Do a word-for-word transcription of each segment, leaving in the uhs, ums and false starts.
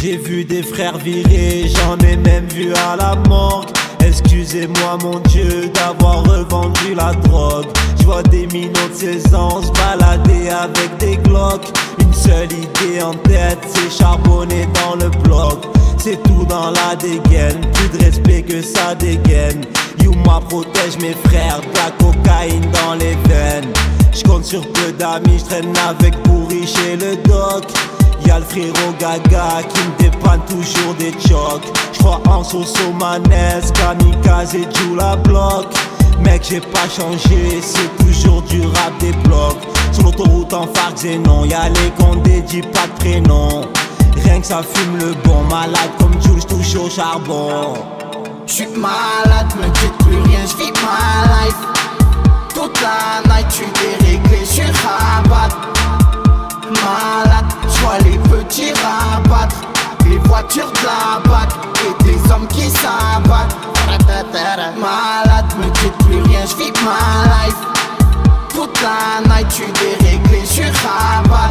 J'ai vu des frères virer, j'en ai même vu à la morgue. Excusez-moi mon Dieu d'avoir revendu la drogue. Je vois des minots de seize ans se balader avec des glocks. Une seule idée en tête, c'est charbonner dans le bloc. C'est tout dans la dégaine, plus de respect que ça dégaine. Yuma protège mes frères, de la cocaïne dans les veines. J'compte sur peu d'amis, j'traîne avec pourri chez le doc. Y'a le frérot Gaga qui me dépanne toujours des chocs. J'crois en Soso Manès, Kamikaze et Jula Block. Mec j'ai pas changé, c'est toujours du rap des blocs. Sur l'autoroute en Farc Zénon, y'a les condés, dis pas de prénom. Rien que ça fume le bon, malade comme Jules, touche au charbon. J'suis malade, me dites plus rien, j'vis ma life. Toute la night, j'suis déréglé, j'suis rabat. Malade, j'vois les petits rabattre. Les voitures de la B A C et des hommes qui s'abattent. Malade, me dites plus rien, j'vis ma life. Toute la night, j'suis déréglé, j'suis rabat.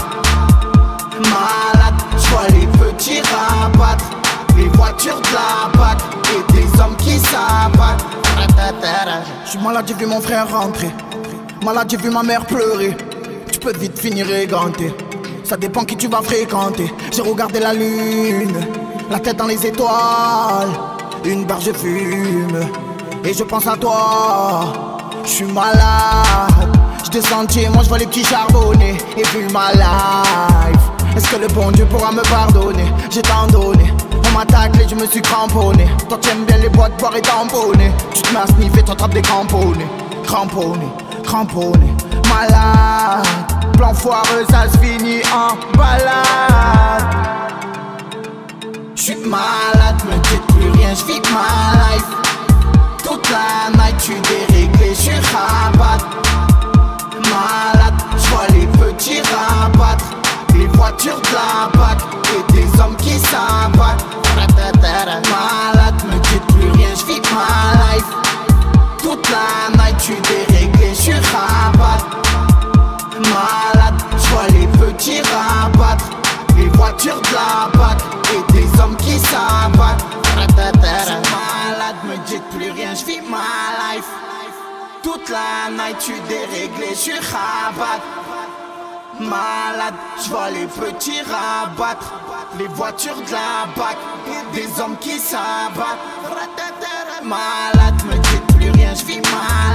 Malade, j'vois les petits rabattre. Les voitures de la B A C et des hommes qui s'abattent. J'suis malade, j'ai vu mon frère rentrer. Malade, j'ai vu ma mère pleurer. Tu peux vite finir éganté. Ça dépend qui tu vas fréquenter. J'ai regardé la lune, la tête dans les étoiles. Une barre je fume et je pense à toi. J'suis malade, j'descends de chez moi, j'vois les petits charbonnés. Et vu ma life, est-ce que le bon Dieu pourra me pardonner? J'ai tant donné, on m'a taclé, je me suis cramponné. Toi t'aimes bien les boîtes, boire et tamponner. Tu te mets à sniffer, t'attrapes des cramponnés. Cramponné, cramponné, malade. Plan foireux, ça se finit en balade. J'suis malade, me dites plus rien, j'vis ma life. Toute la night, j'suis déréglé, j'suis rabat. Malade, j'vois les petits rabattre. Les voitures de la B A C et des hommes qui s'abattent. Malade, me dites plus rien, j'vis ma life. Toute la night, j'suis déréglé, j'suis rabat. Malade, j'vois les petits rabattre. Les voitures de la B A C et des hommes qui s'abattent. Malade, me dites plus rien, j'vis ma life. Toute la night, j'suis déréglé, j'suis rabat. Malade, j'vois les petits rabattre. Les voitures de la B A C et des hommes qui s'abattent. Malade, me dites plus rien, j'vis mal.